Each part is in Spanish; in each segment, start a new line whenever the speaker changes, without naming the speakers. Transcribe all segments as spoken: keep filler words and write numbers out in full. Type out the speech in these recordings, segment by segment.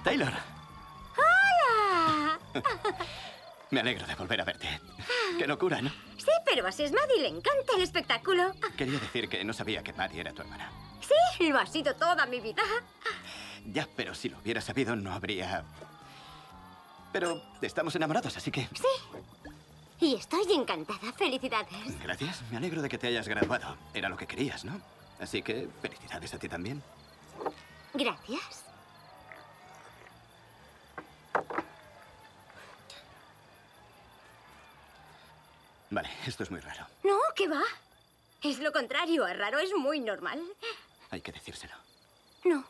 Taylor.
¡Hola!
Me alegro de volver a verte. Qué locura, ¿no?
Sí, pero a Maddie le encanta el espectáculo.
Quería decir que no sabía que Maddie era tu hermana.
Sí, lo ha sido toda mi vida.
Ya, pero si lo hubiera sabido, no habría... Pero estamos enamorados, así que...
Sí. Y estoy encantada. Felicidades.
Gracias. Me alegro de que te hayas graduado. Era lo que querías, ¿no? Así que felicidades a ti también.
Gracias.
Vale, esto es muy raro.
No, ¿qué va? Es lo contrario a raro, es muy normal.
Hay que decírselo.
No.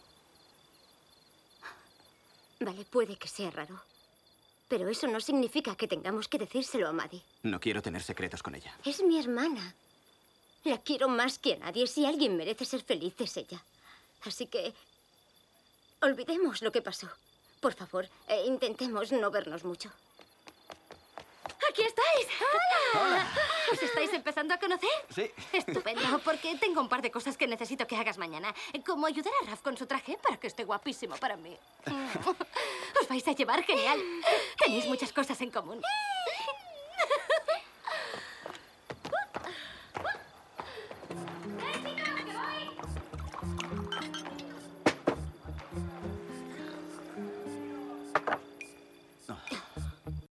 Vale, puede que sea raro. Pero eso no significa que tengamos que decírselo a Maddie.
No quiero tener secretos con ella.
Es mi hermana. La quiero más que a nadie. Si alguien merece ser feliz, es ella. Así que... olvidemos lo que pasó. Por favor, e intentemos no vernos mucho.
¡Aquí estáis! ¡Hola!
¡Hola!
¿Os estáis empezando a conocer?
Sí.
Estupendo, porque tengo un par de cosas que necesito que hagas mañana. Como ayudar a Raf con su traje para que esté guapísimo para mí. Os vais a llevar genial. Tenéis muchas cosas en común.